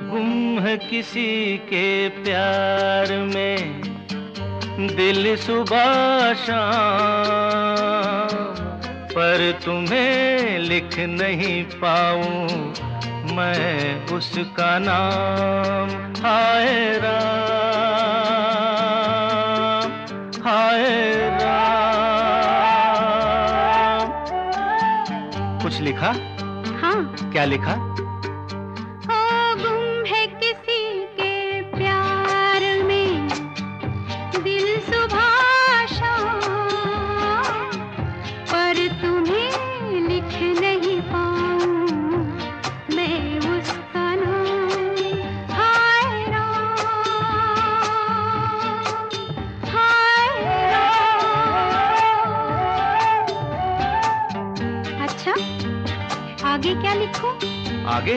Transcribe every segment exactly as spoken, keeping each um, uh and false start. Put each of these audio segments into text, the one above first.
गुम है किसी के प्यार में दिल सुबह शाम, पर तुम्हें लिख नहीं पाऊं मैं उसका नाम। हाय राम, हाय राम। कुछ लिखा? हाँ। क्या लिखा? ओ गुम है किसी के प्यार में दिल सुबह शाम, पर तुम्हें लिख नहीं पाऊं मैं उसका नाम। हाय राम, हाय राम। अच्छा, आगे क्या लिखूं? आगे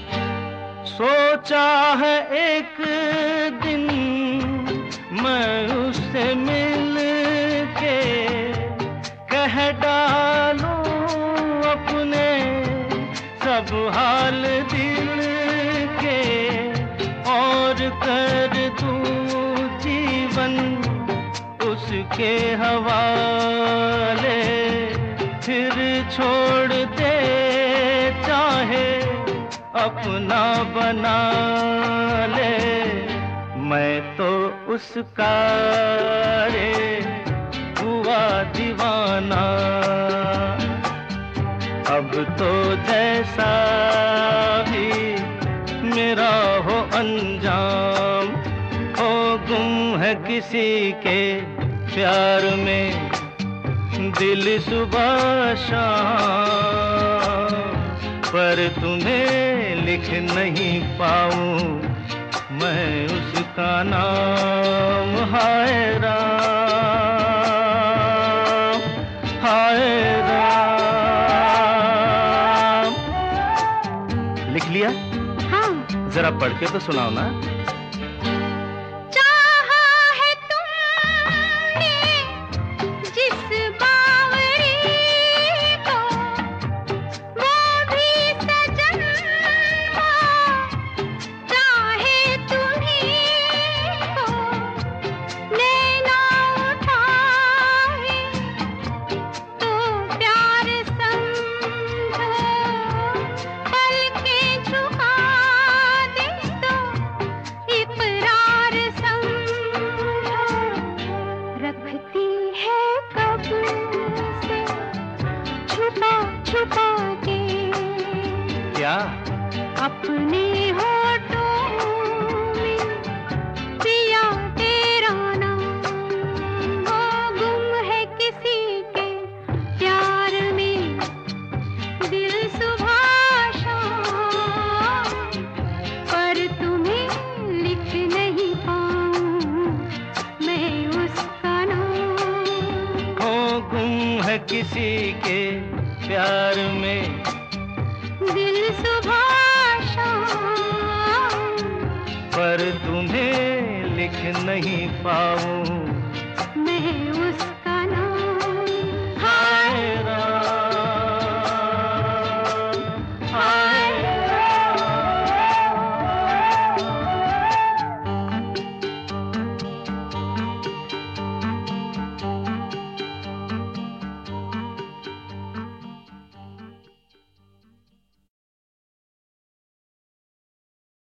सोचा है एक दिन मैं उससे मिल के कह डालूं अपने सब हाल दिल के, और कर दूं जीवन उसके हवाले, फिर छोड़ दे चाहे अपना बना ले। मैं तो उसका रे हुआ दीवाना, अब तो जैसा भी मेरा हो अंजाम। हो गुम है किसी के प्यार में दिल सुबह शाम, पर तुम्हें लिख नहीं पाऊं मैं उसका नाम। हाय राम, हाय राम। लिख लिया? हाँ। जरा पढ़ के तो सुनाओ ना। छुपा के क्या? अपने होठों में पिया तेरा नाम। वो गुम है किसी के प्यार में दिल सुबह शाम, पर तुम्हें लिख नहीं पाऊं मैं उसका नाम। वो गुम है किसी के प्यार में दिल सुबह शाम, पर तुम्हें लिख नहीं पाऊं मैं